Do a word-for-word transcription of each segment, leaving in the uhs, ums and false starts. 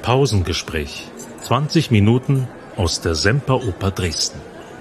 Pausengespräch. zwanzig Minuten aus der Semperoper Dresden.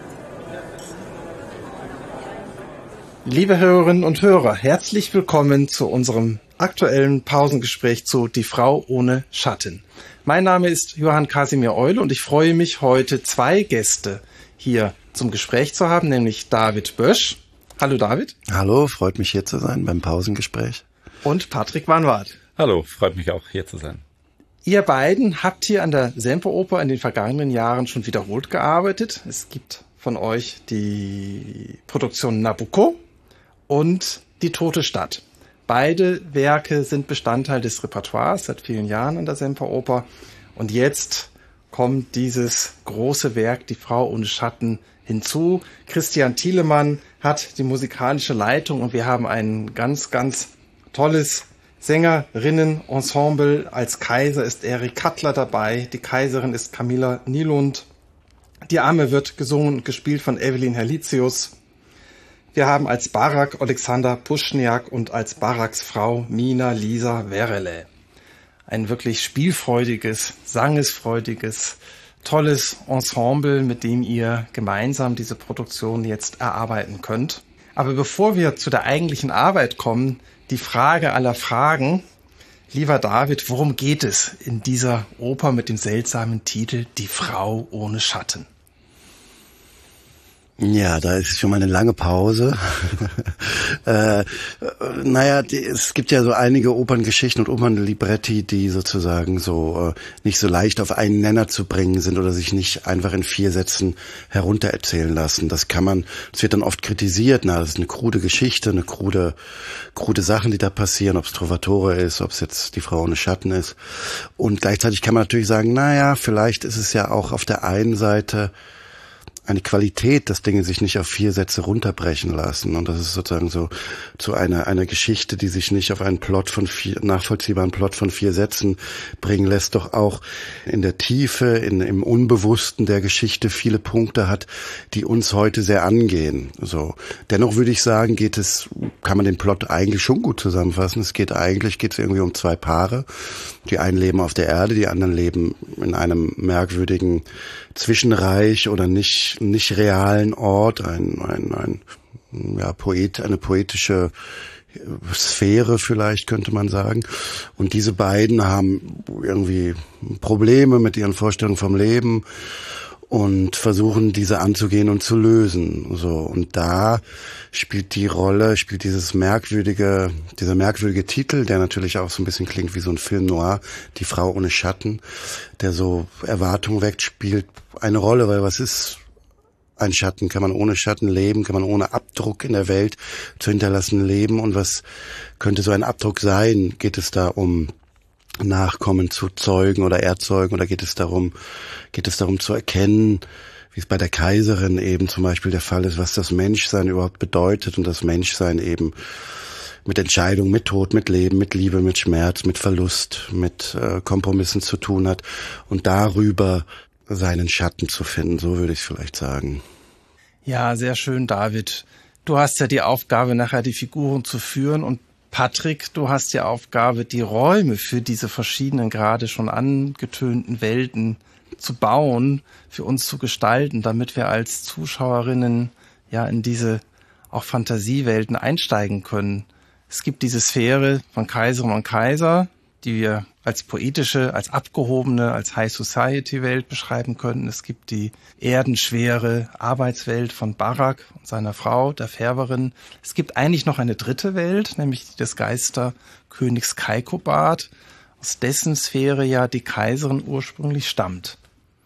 Liebe Hörerinnen und Hörer, herzlich willkommen zu unserem aktuellen Pausengespräch zu Die Frau ohne Schatten. Mein Name ist Johann Kasimir Eule und ich freue mich, heute zwei Gäste hier zum Gespräch zu haben, nämlich David Bösch. Hallo David. Hallo, freut mich hier zu sein beim Pausengespräch. Und Patrick van Waart. Hallo, freut mich auch hier zu sein. Ihr beiden habt hier an der Semperoper in den vergangenen Jahren schon wiederholt gearbeitet. Es gibt von euch die Produktion Nabucco und Die Tote Stadt. Beide Werke sind Bestandteil des Repertoires seit vielen Jahren an der Semperoper. Und jetzt kommt dieses große Werk, Die Frau ohne Schatten, hinzu. Christian Thielemann hat die musikalische Leitung und wir haben ein ganz, ganz tolles Sängerinnen-Ensemble. Als Kaiser ist Erik Kattler dabei, die Kaiserin ist Camilla Nylund. Die Amme wird gesungen und gespielt von Evelyn Herlitzius. Wir haben als Barak Alexander Puschniak und als Baraks Frau Mina Lisa Werele. Ein wirklich spielfreudiges, sangesfreudiges, tolles Ensemble, mit dem ihr gemeinsam diese Produktion jetzt erarbeiten könnt. Aber bevor wir zu der eigentlichen Arbeit kommen, die Frage aller Fragen. Lieber David, worum geht es in dieser Oper mit dem seltsamen Titel Die Frau ohne Schatten? Ja, da ist schon mal eine lange Pause. äh, naja, die, es gibt ja so einige Operngeschichten und Opernlibretti, die sozusagen so äh, nicht so leicht auf einen Nenner zu bringen sind oder sich nicht einfach in vier Sätzen heruntererzählen lassen. Das kann man, es wird dann oft kritisiert, na, das ist eine krude Geschichte, eine krude, krude Sachen, die da passieren, ob es Trovatore ist, ob es jetzt Die Frau ohne Schatten ist. Und gleichzeitig kann man natürlich sagen, naja, vielleicht ist es ja auch auf der einen Seite eine Qualität, dass Dinge sich nicht auf vier Sätze runterbrechen lassen. Und das ist sozusagen so zu einer einer Geschichte, die sich nicht auf einen Plot von vier, nachvollziehbaren Plot von vier Sätzen bringen lässt, doch auch in der Tiefe, in, im Unbewussten der Geschichte viele Punkte hat, die uns heute sehr angehen. So. Dennoch würde ich sagen, geht es, kann man den Plot eigentlich schon gut zusammenfassen. Es geht eigentlich, geht es irgendwie um zwei Paare. Die einen leben auf der Erde, die anderen leben in einem merkwürdigen Zwischenreich oder nicht nicht realen Ort, ein ein ein ja Poet, eine poetische Sphäre vielleicht könnte man sagen. Und diese beiden haben irgendwie Probleme mit ihren Vorstellungen vom Leben und versuchen diese anzugehen und zu lösen. So, und da spielt die Rolle, spielt dieses merkwürdige, dieser merkwürdige Titel, der natürlich auch so ein bisschen klingt wie so ein Film noir, Die Frau ohne Schatten, der so Erwartungen weckt, spielt eine Rolle, weil was ist ein Schatten? Kann man ohne Schatten leben? Kann man ohne Abdruck in der Welt zu hinterlassen leben? Und was könnte so ein Abdruck sein? Geht es da um Nachkommen zu Zeugen oder Erzeugen oder geht es darum, geht es darum zu erkennen, wie es bei der Kaiserin eben zum Beispiel der Fall ist, was das Menschsein überhaupt bedeutet und das Menschsein eben mit Entscheidung, mit Tod, mit Leben, mit Liebe, mit Schmerz, mit Verlust, mit äh, Kompromissen zu tun hat und darüber seinen Schatten zu finden, so würde ich es vielleicht sagen. Ja, sehr schön, David. Du hast ja die Aufgabe, nachher die Figuren zu führen und Patrick, du hast die Aufgabe, die Räume für diese verschiedenen, gerade schon angetönten Welten zu bauen, für uns zu gestalten, damit wir als Zuschauerinnen ja in diese auch Fantasiewelten einsteigen können. Es gibt diese Sphäre von Kaiserin und Kaiser, die wir als poetische, als abgehobene, als High Society Welt beschreiben können. Es gibt die erdenschwere Arbeitswelt von Barak und seiner Frau, der Färberin. Es gibt eigentlich noch eine dritte Welt, nämlich die des Geisterkönigs Kaikobad, aus dessen Sphäre ja die Kaiserin ursprünglich stammt.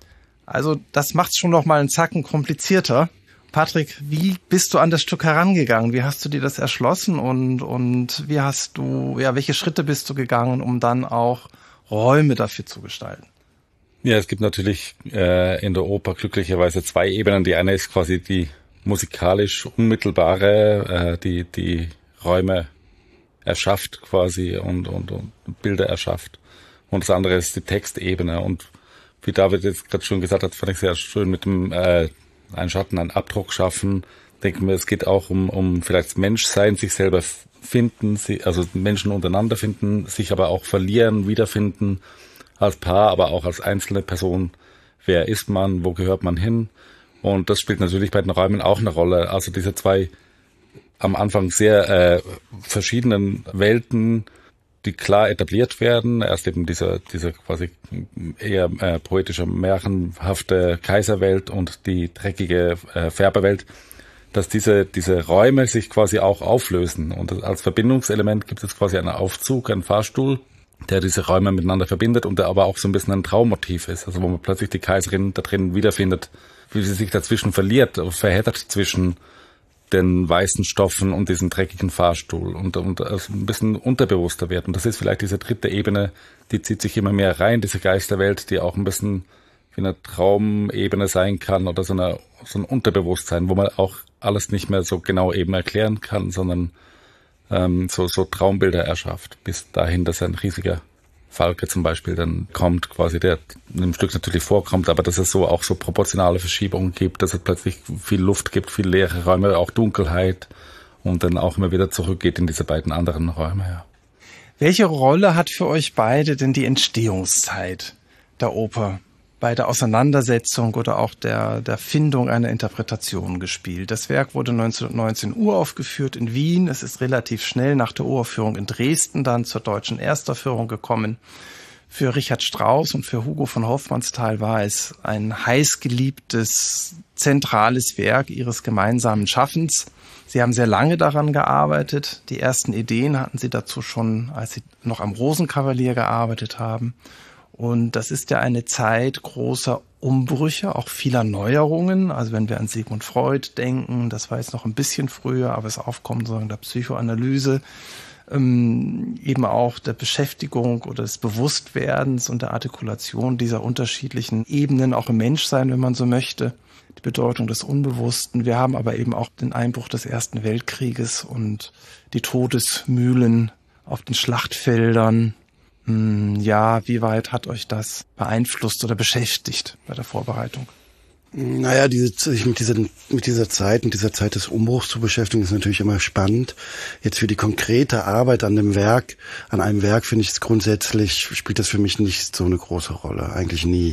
Also das macht es schon noch mal einen Zacken komplizierter. Patrick, wie bist du an das Stück herangegangen? Wie hast du dir das erschlossen und und wie hast du, ja, welche Schritte bist du gegangen, um dann auch Räume dafür zu gestalten? Ja, es gibt natürlich äh, in der Oper glücklicherweise zwei Ebenen. Die eine ist quasi die musikalisch unmittelbare, äh, die die Räume erschafft quasi und und und Bilder erschafft. Und das andere ist die Textebene. Und wie David jetzt gerade schon gesagt hat, fand ich sehr schön mit dem äh, einen Schatten, einen Abdruck schaffen. Denken wir, es geht auch um, um vielleicht Menschsein, sich selber finden, also Menschen untereinander finden, sich aber auch verlieren, wiederfinden als Paar, aber auch als einzelne Person. Wer ist man? Wo gehört man hin? Und das spielt natürlich bei den Räumen auch eine Rolle. Also diese zwei am Anfang sehr äh, verschiedenen Welten, die klar etabliert werden. Erst eben dieser, dieser quasi eher äh, poetische, märchenhafte Kaiserwelt und die dreckige äh, Färberwelt, dass diese, diese Räume sich quasi auch auflösen. Und als Verbindungselement gibt es quasi einen Aufzug, einen Fahrstuhl, der diese Räume miteinander verbindet und der aber auch so ein bisschen ein Traummotiv ist. Also wo man plötzlich die Kaiserin da drin wiederfindet, wie sie sich dazwischen verliert, verheddert zwischen den weißen Stoffen und diesen dreckigen Fahrstuhl und, und also ein bisschen unterbewusster wird. Und das ist vielleicht diese dritte Ebene, die zieht sich immer mehr rein, diese Geisterwelt, die auch ein bisschen wie eine Traumebene sein kann oder so, eine, so ein Unterbewusstsein, wo man auch alles nicht mehr so genau eben erklären kann, sondern ähm, so, so Traumbilder erschafft, bis dahin, dass ein riesiger Falke zum Beispiel dann kommt, quasi der in dem Stück natürlich vorkommt, aber dass es so auch so proportionale Verschiebungen gibt, dass es plötzlich viel Luft gibt, viel leere Räume, auch Dunkelheit und dann auch immer wieder zurückgeht in diese beiden anderen Räume. Ja. Welche Rolle hat für euch beide denn die Entstehungszeit der Oper bei der Auseinandersetzung oder auch der, der Findung einer Interpretation gespielt? Das Werk wurde neunzehnhundertneunzehn uraufgeführt in Wien. Es ist relativ schnell nach der Uraufführung in Dresden dann zur deutschen Erstaufführung gekommen. Für Richard Strauss und für Hugo von Hofmannsthal war es ein heißgeliebtes, zentrales Werk ihres gemeinsamen Schaffens. Sie haben sehr lange daran gearbeitet. Die ersten Ideen hatten sie dazu schon, als sie noch am Rosenkavalier gearbeitet haben. Und das ist ja eine Zeit großer Umbrüche, auch vieler Neuerungen. Also wenn wir an Sigmund Freud denken, das war jetzt noch ein bisschen früher, aber das Aufkommen sozusagen der Psychoanalyse, ähm, eben auch der Beschäftigung oder des Bewusstwerdens und der Artikulation dieser unterschiedlichen Ebenen, auch im Menschsein, wenn man so möchte, die Bedeutung des Unbewussten. Wir haben aber eben auch den Einbruch des Ersten Weltkrieges und die Todesmühlen auf den Schlachtfeldern. Ja, wie weit hat euch das beeinflusst oder beschäftigt bei der Vorbereitung? Naja, diese, sich mit dieser, mit dieser Zeit, mit dieser Zeit des Umbruchs zu beschäftigen, ist natürlich immer spannend. Jetzt für die konkrete Arbeit an dem Werk, an einem Werk finde ich es grundsätzlich, spielt das für mich nicht so eine große Rolle. Eigentlich nie.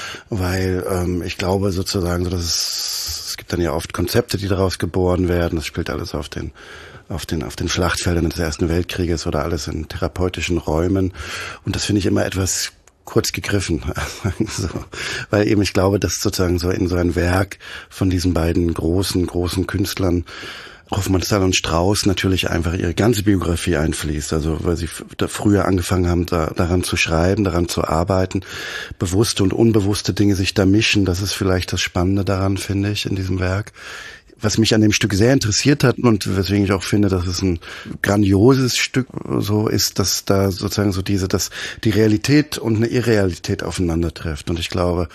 Weil ähm, ich glaube sozusagen, so dass es, es gibt dann ja oft Konzepte, die daraus geboren werden. Das spielt alles auf den auf den, auf den Schlachtfeldern des Ersten Weltkrieges oder alles in therapeutischen Räumen. Und das finde ich immer etwas kurz gegriffen. so. Weil eben ich glaube, dass sozusagen so in so ein Werk von diesen beiden großen, großen Künstlern, Hofmannsthal und Strauss, natürlich einfach ihre ganze Biografie einfließt. Also weil sie da früher angefangen haben, da, daran zu schreiben, daran zu arbeiten, bewusste und unbewusste Dinge sich da mischen. Das ist vielleicht das Spannende daran, finde ich, in diesem Werk. Was mich an dem Stück sehr interessiert hat und weswegen ich auch finde, dass es ein grandioses Stück so ist, dass da sozusagen so diese, dass die Realität und eine Irrealität aufeinandertrifft. Und ich glaube,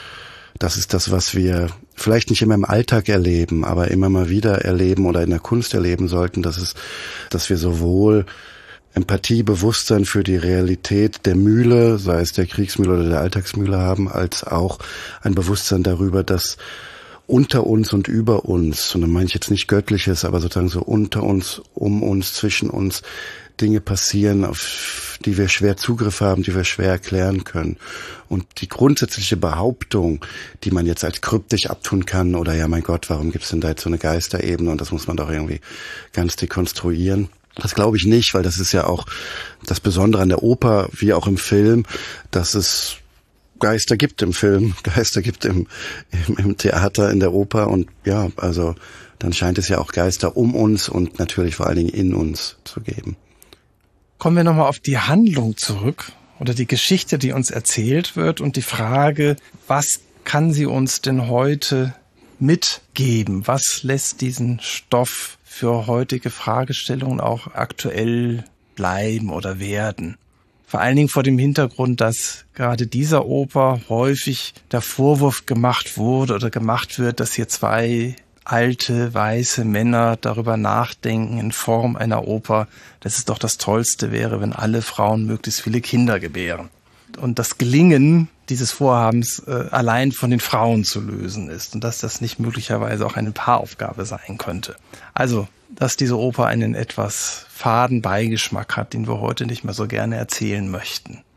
das ist das, was wir vielleicht nicht immer im Alltag erleben, aber immer mal wieder erleben oder in der Kunst erleben sollten, dass es, dass wir sowohl Empathie, Bewusstsein für die Realität der Mühle, sei es der Kriegsmühle oder der Alltagsmühle haben, als auch ein Bewusstsein darüber, dass unter uns und über uns, und dann meine ich jetzt nicht Göttliches, aber sozusagen so unter uns, um uns, zwischen uns Dinge passieren, auf die wir schwer Zugriff haben, die wir schwer erklären können. Und die grundsätzliche Behauptung, die man jetzt als kryptisch abtun kann, oder ja, mein Gott, warum gibt's denn da jetzt so eine Geisterebene und das muss man doch irgendwie ganz dekonstruieren. Das glaube ich nicht, weil das ist ja auch das Besondere an der Oper, wie auch im Film, dass es Geister gibt im Film, Geister gibt im, im, im Theater, in der Oper und ja, also dann scheint es ja auch Geister um uns und natürlich vor allen Dingen in uns zu geben. Kommen wir nochmal auf die Handlung zurück oder die Geschichte, die uns erzählt wird und die Frage, was kann sie uns denn heute mitgeben? Was lässt diesen Stoff für heutige Fragestellungen auch aktuell bleiben oder werden? Vor allen Dingen vor dem Hintergrund, dass gerade dieser Oper häufig der Vorwurf gemacht wurde oder gemacht wird, dass hier zwei alte, weiße Männer darüber nachdenken in Form einer Oper, dass es doch das Tollste wäre, wenn alle Frauen möglichst viele Kinder gebären. Und das Gelingen dieses Vorhabens äh, allein von den Frauen zu lösen ist und dass das nicht möglicherweise auch eine Paaraufgabe sein könnte. Also, dass diese Oper einen etwas faden Beigeschmack hat, den wir heute nicht mehr so gerne erzählen möchten.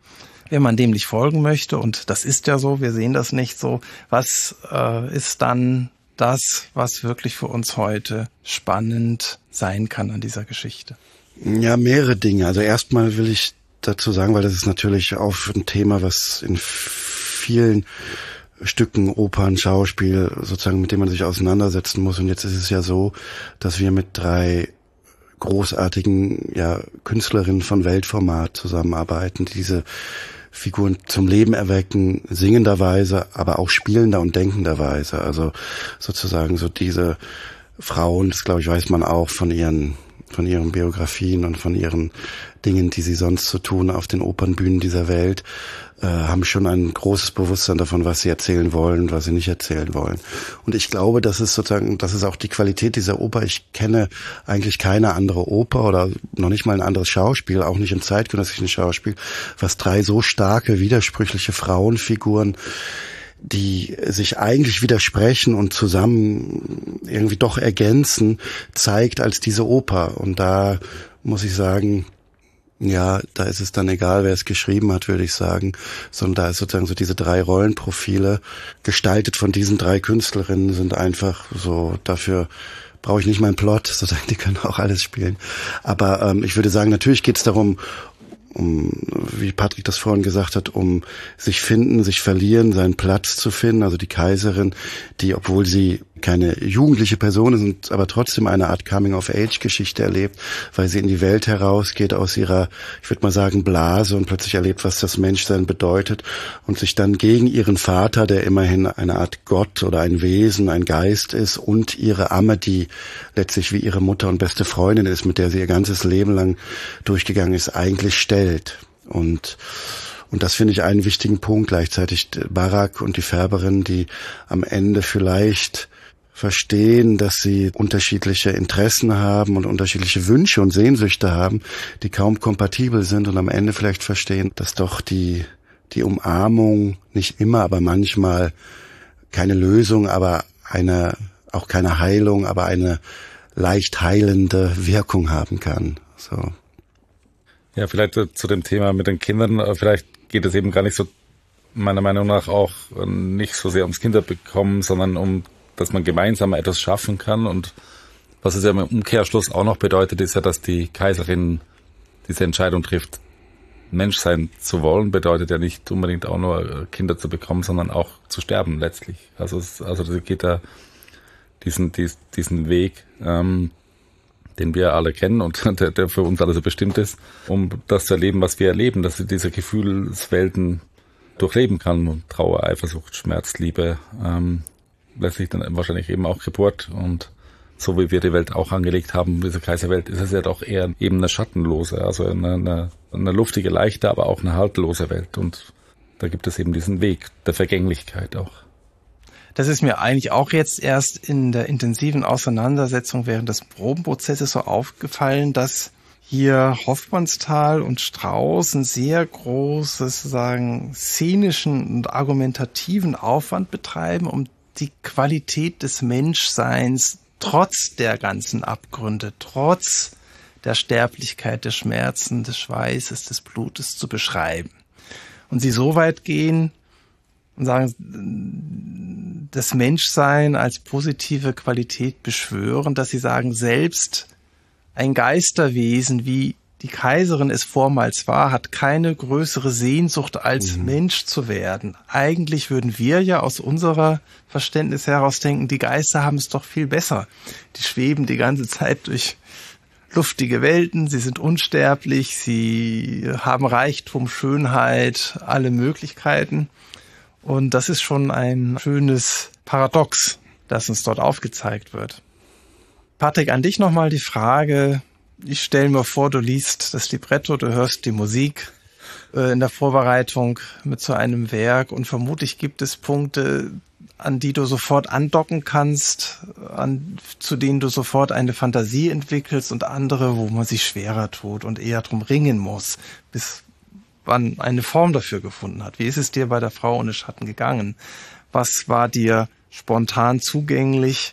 Wenn man dem nicht folgen möchte, und das ist ja so, wir sehen das nicht so, was äh, ist dann das, was wirklich für uns heute spannend sein kann an dieser Geschichte? Ja, mehrere Dinge. Also erstmal will ich dazu sagen, weil das ist natürlich auch ein Thema, was in vielen Stücken, Opern, Schauspiel, sozusagen, mit dem man sich auseinandersetzen muss. Und jetzt ist es ja so, dass wir mit drei großartigen, ja, Künstlerinnen von Weltformat zusammenarbeiten, die diese Figuren zum Leben erwecken, singenderweise, aber auch spielender und denkenderweise. Also sozusagen so diese Frauen, das glaube ich, weiß man auch von ihren von ihren Biografien und von ihren Dingen, die sie sonst so tun auf den Opernbühnen dieser Welt, äh, haben schon ein großes Bewusstsein davon, was sie erzählen wollen, was sie nicht erzählen wollen. Und ich glaube, das ist sozusagen, das ist auch die Qualität dieser Oper. Ich kenne eigentlich keine andere Oper oder noch nicht mal ein anderes Schauspiel, auch nicht im zeitgenössischen Schauspiel, was drei so starke, widersprüchliche Frauenfiguren, die sich eigentlich widersprechen und zusammen irgendwie doch ergänzen, zeigt als diese Oper. Und da muss ich sagen, ja, da ist es dann egal, wer es geschrieben hat, würde ich sagen, sondern da ist sozusagen so diese drei Rollenprofile, gestaltet von diesen drei Künstlerinnen, sind einfach so, dafür brauche ich nicht meinen Plot, sozusagen, die können auch alles spielen. Aber ähm, ich würde sagen, natürlich geht es darum, um, wie Patrick das vorhin gesagt hat, um sich finden, sich verlieren, seinen Platz zu finden. Also die Kaiserin, die, obwohl sie keine jugendliche Person ist, aber trotzdem eine Art Coming-of-Age-Geschichte erlebt, weil sie in die Welt herausgeht aus ihrer, ich würde mal sagen, Blase und plötzlich erlebt, was das Menschsein bedeutet und sich dann gegen ihren Vater, der immerhin eine Art Gott oder ein Wesen, ein Geist ist, und ihre Amme, die letztlich wie ihre Mutter und beste Freundin ist, mit der sie ihr ganzes Leben lang durchgegangen ist, eigentlich stellt. Und Und das finde ich einen wichtigen Punkt. Gleichzeitig Barak und die Färberin, die am Ende vielleicht verstehen, dass sie unterschiedliche Interessen haben und unterschiedliche Wünsche und Sehnsüchte haben, die kaum kompatibel sind, und am Ende vielleicht verstehen, dass doch die die Umarmung nicht immer, aber manchmal keine Lösung, aber eine auch keine Heilung, aber eine leicht heilende Wirkung haben kann. So. Ja, vielleicht zu dem Thema mit den Kindern, vielleicht geht es eben gar nicht so, meiner Meinung nach, auch nicht so sehr ums Kinderbekommen, sondern um, dass man gemeinsam etwas schaffen kann. Und was es ja im Umkehrschluss auch noch bedeutet, ist ja, dass die Kaiserin diese Entscheidung trifft, Mensch sein zu wollen, bedeutet ja nicht unbedingt auch nur Kinder zu bekommen, sondern auch zu sterben letztlich. Also es, also sie geht da diesen, diesen, diesen Weg, ähm, den wir alle kennen und der, der für uns alle so bestimmt ist, um das zu erleben, was wir erleben, dass sie diese Gefühlswelten durchleben kann, und Trauer, Eifersucht, Schmerz, Liebe, ähm, letztlich dann wahrscheinlich eben auch Geburt. Und so wie wir die Welt auch angelegt haben, diese Kaiserwelt, ist es ja doch eher eben eine schattenlose, also eine, eine, eine luftige, leichte, aber auch eine haltlose Welt. Und da gibt es eben diesen Weg der Vergänglichkeit auch. Das ist mir eigentlich auch jetzt erst in der intensiven Auseinandersetzung während des Probenprozesses so aufgefallen, dass hier Hofmannsthal und Strauss einen sehr großes, sagen, szenischen und argumentativen Aufwand betreiben, um die Qualität des Menschseins trotz der ganzen Abgründe, trotz der Sterblichkeit, der Schmerzen, des Schweißes, des Blutes zu beschreiben. Und sie so weit gehen und sagen, das Menschsein als positive Qualität beschwören, dass sie sagen, selbst ein Geisterwesen, wie die Kaiserin es vormals war, hat keine größere Sehnsucht, als mhm. Mensch zu werden. Eigentlich würden wir ja aus unserer Verständnis heraus denken, die Geister haben es doch viel besser. Die schweben die ganze Zeit durch luftige Welten, sie sind unsterblich, sie haben Reichtum, Schönheit, alle Möglichkeiten. Und das ist schon ein schönes Paradox, das uns dort aufgezeigt wird. Patrick, an dich nochmal die Frage. Ich stelle mir vor, du liest das Libretto, du hörst die Musik äh, in der Vorbereitung mit so einem Werk, und vermutlich gibt es Punkte, an die du sofort andocken kannst, an, zu denen du sofort eine Fantasie entwickelst, und andere, wo man sich schwerer tut und eher drum ringen muss, bis man eine Form dafür gefunden hat. Wie ist es dir bei der Frau ohne Schatten gegangen? Was war dir spontan zugänglich?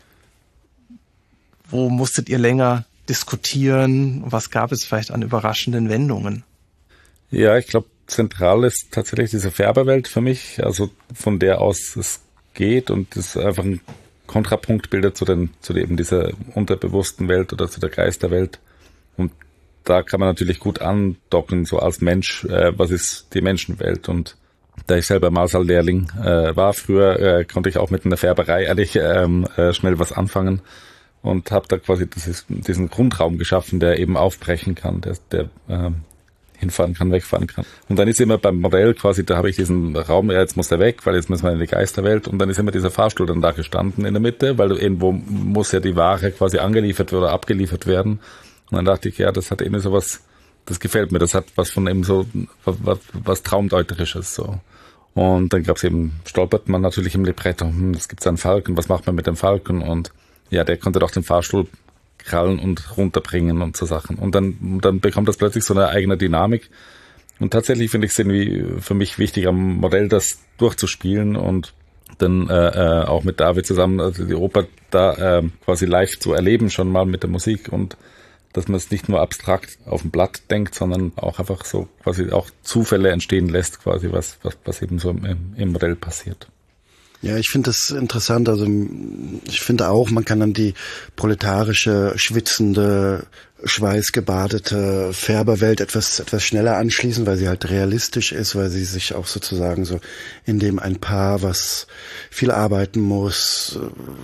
Wo musstet ihr länger diskutieren? Was gab es vielleicht an überraschenden Wendungen? Ja, ich glaube, zentral ist tatsächlich diese Färberwelt für mich, also von der aus es geht und das einfach ein Kontrapunkt bildet zu den, zu eben dieser unterbewussten Welt oder zu der Geisterwelt. Und da kann man natürlich gut andocken, so als Mensch, äh, was ist die Menschenwelt? Und da ich selber Marsal-Lehrling äh, war früher, äh, konnte ich auch mit einer Färberei eigentlich ähm, äh, schnell was anfangen und habe da quasi dieses, diesen Grundraum geschaffen, der eben aufbrechen kann, der, der ähm, hinfahren kann, wegfahren kann. Und dann ist immer beim Modell quasi, da habe ich diesen Raum, ja, jetzt muss der weg, weil jetzt müssen wir in die Geisterwelt, und dann ist immer dieser Fahrstuhl dann da gestanden in der Mitte, weil irgendwo muss ja die Ware quasi angeliefert oder abgeliefert werden. Und dann dachte ich, ja, das hat irgendwie sowas, das gefällt mir, das hat was von eben so, was, was Traumdeuterisches, so. Und dann gab's eben, stolpert man natürlich im Libretto, hm, es gibt einen Falken, was macht man mit dem Falken? Und ja, der konnte doch den Fahrstuhl krallen und runterbringen und so Sachen. Und dann, dann bekommt das plötzlich so eine eigene Dynamik. Und tatsächlich finde ich es irgendwie für mich wichtig, am Modell das durchzuspielen und dann äh, äh, auch mit David zusammen, also die Oper da äh, quasi live zu erleben, schon mal mit der Musik, und dass man es nicht nur abstrakt auf dem Blatt denkt, sondern auch einfach so quasi auch Zufälle entstehen lässt, quasi was, was, was eben so im, im Modell passiert. Ja, ich finde das interessant. Also ich finde auch, man kann dann die proletarische, schwitzende, schweißgebadete Färberwelt etwas etwas schneller anschließen, weil sie halt realistisch ist, weil sie sich auch sozusagen so in dem ein Paar, was viel arbeiten muss,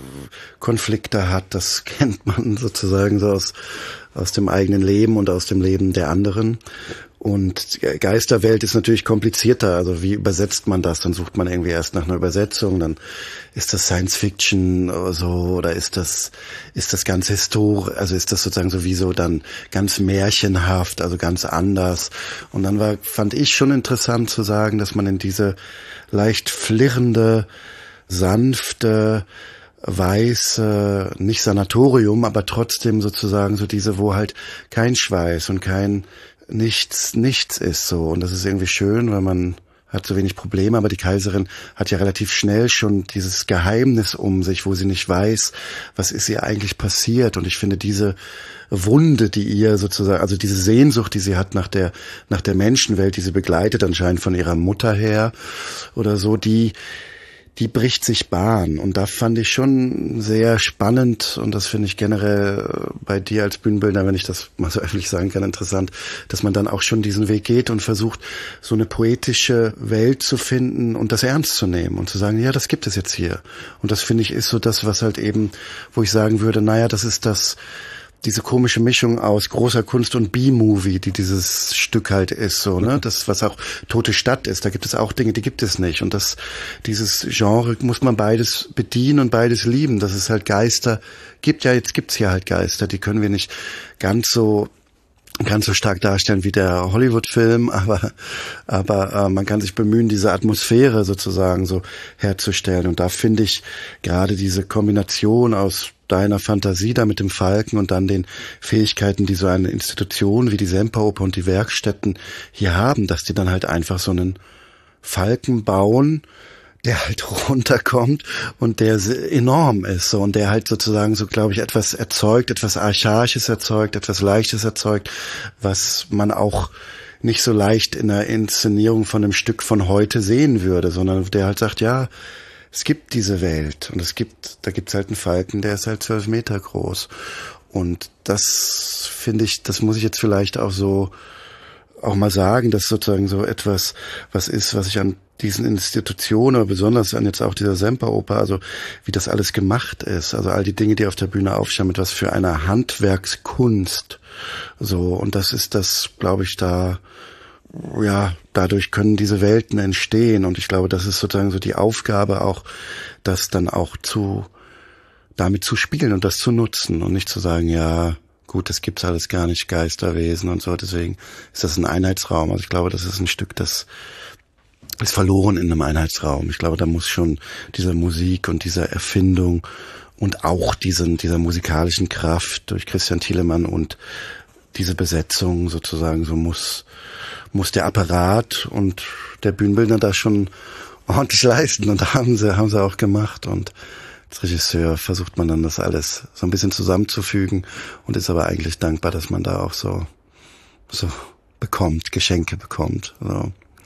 Konflikte hat, das kennt man sozusagen so aus aus dem eigenen Leben und aus dem Leben der anderen. Und Geisterwelt ist natürlich komplizierter. Also wie übersetzt man das? Dann sucht man irgendwie erst nach einer Übersetzung. Dann ist das Science Fiction oder so, oder ist das ist das ganz historisch? Also ist das sozusagen sowieso dann ganz märchenhaft, also ganz anders. Und dann war fand ich schon interessant zu sagen, dass man in diese leicht flirrende, sanfte, weiße, nicht Sanatorium, aber trotzdem sozusagen so diese, wo halt kein Schweiß und kein nichts, nichts ist so. Und das ist irgendwie schön, weil man hat so wenig Probleme, aber die Kaiserin hat ja relativ schnell schon dieses Geheimnis um sich, wo sie nicht weiß, was ist ihr eigentlich passiert. Und ich finde diese Wunde, die ihr sozusagen, also diese Sehnsucht, die sie hat nach der, nach der Menschenwelt, die sie begleitet anscheinend von ihrer Mutter her oder so, die, die bricht sich Bahn. Und da fand ich schon sehr spannend, und das finde ich generell bei dir als Bühnenbildner, wenn ich das mal so öffentlich sagen kann, interessant, dass man dann auch schon diesen Weg geht und versucht, so eine poetische Welt zu finden und das ernst zu nehmen und zu sagen, ja, das gibt es jetzt hier. Und das finde ich ist so das, was halt eben, wo ich sagen würde, naja, das ist das, diese komische Mischung aus großer Kunst und B-Movie, die dieses Stück halt ist, so, ne? Das, was auch Tote Stadt ist, da gibt es auch Dinge, die gibt es nicht. Und das, dieses Genre muss man beides bedienen und beides lieben, dass es halt Geister gibt. Ja, jetzt gibt's hier halt Geister, die können wir nicht ganz so ganz so stark darstellen wie der Hollywood-Film, aber aber äh, man kann sich bemühen, diese Atmosphäre sozusagen so herzustellen. Und da finde ich gerade diese Kombination aus deiner Fantasie da mit dem Falken und dann den Fähigkeiten, die so eine Institution wie die Semperoper und die Werkstätten hier haben, dass die dann halt einfach so einen Falken bauen, der halt runterkommt und der enorm ist, so, und der halt sozusagen so, glaube ich, etwas erzeugt, etwas Archaisches erzeugt, etwas Leichtes erzeugt, was man auch nicht so leicht in der Inszenierung von einem Stück von heute sehen würde, sondern der halt sagt, ja, es gibt diese Welt und es gibt, da gibt's halt einen Falken, der ist halt zwölf Meter groß. Und das finde ich, das muss ich jetzt vielleicht auch so auch mal sagen, dass sozusagen so etwas, was ist, was ich an diesen Institutionen, aber besonders an jetzt auch dieser Semperoper, also wie das alles gemacht ist, also all die Dinge, die auf der Bühne aufstehen, mit was für einer Handwerkskunst, so, und das ist das, glaube ich, da, ja, dadurch können diese Welten entstehen, und ich glaube, das ist sozusagen so die Aufgabe auch, das dann auch zu, damit zu spielen und das zu nutzen und nicht zu sagen, ja, gut, das gibt's alles gar nicht, Geisterwesen und so, deswegen ist das ein Einheitsraum. Also ich glaube, das ist ein Stück, das ist verloren in einem Einheitsraum. Ich glaube, da muss schon diese Musik und diese Erfindung und auch diesen, dieser musikalischen Kraft durch Christian Thielemann und diese Besetzung sozusagen, so muss, muss der Apparat und der Bühnenbildner da schon ordentlich leisten, und da haben sie, haben sie auch gemacht, und als Regisseur versucht man dann das alles so ein bisschen zusammenzufügen und ist aber eigentlich dankbar, dass man da auch so, so bekommt, Geschenke bekommt, so.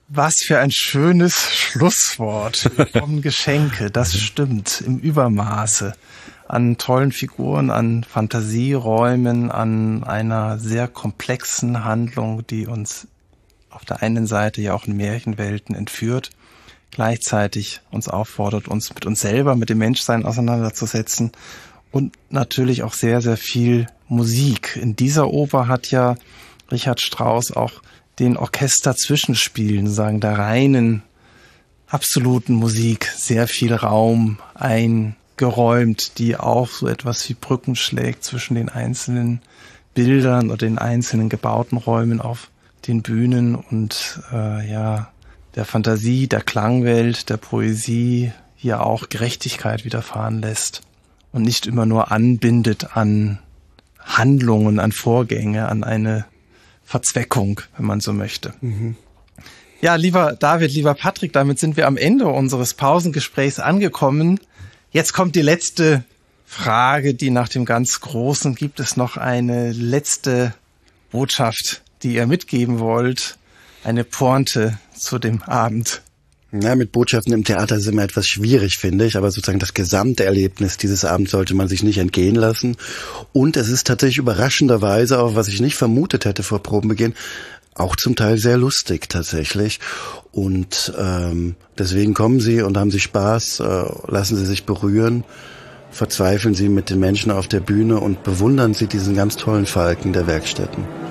Was für ein schönes Schlusswort. Wir bekommen Geschenke, das stimmt, im Übermaße. An tollen Figuren, an Fantasieräumen, an einer sehr komplexen Handlung, die uns auf der einen Seite ja auch in Märchenwelten entführt, gleichzeitig uns auffordert, uns mit uns selber, mit dem Menschsein auseinanderzusetzen und natürlich auch sehr, sehr viel Musik. In dieser Oper hat ja Richard Strauss auch den Orchester-Zwischenspielen, sagen der reinen, absoluten Musik sehr viel Raum eingeräumt, die auch so etwas wie Brücken schlägt zwischen den einzelnen Bildern oder den einzelnen gebauten Räumen auf den Bühnen und äh, ja der Fantasie, der Klangwelt, der Poesie hier auch Gerechtigkeit widerfahren lässt und nicht immer nur anbindet an Handlungen, an Vorgänge, an eine Verzweckung, wenn man so möchte. Mhm. Ja, lieber David, lieber Patrick, damit sind wir am Ende unseres Pausengesprächs angekommen. Jetzt kommt die letzte Frage, die nach dem ganz Großen, gibt es noch eine letzte Botschaft, die ihr mitgeben wollt? Eine Pointe zu dem Abend? Ja, mit Botschaften im Theater ist immer etwas schwierig, finde ich, aber sozusagen das gesamte Erlebnis dieses Abends sollte man sich nicht entgehen lassen. Und es ist tatsächlich überraschenderweise, auch was ich nicht vermutet hätte vor Probenbeginn, auch zum Teil sehr lustig tatsächlich. Und ähm, deswegen kommen Sie und haben Sie Spaß, äh, lassen Sie sich berühren, verzweifeln Sie mit den Menschen auf der Bühne und bewundern Sie diesen ganz tollen Falken der Werkstätten.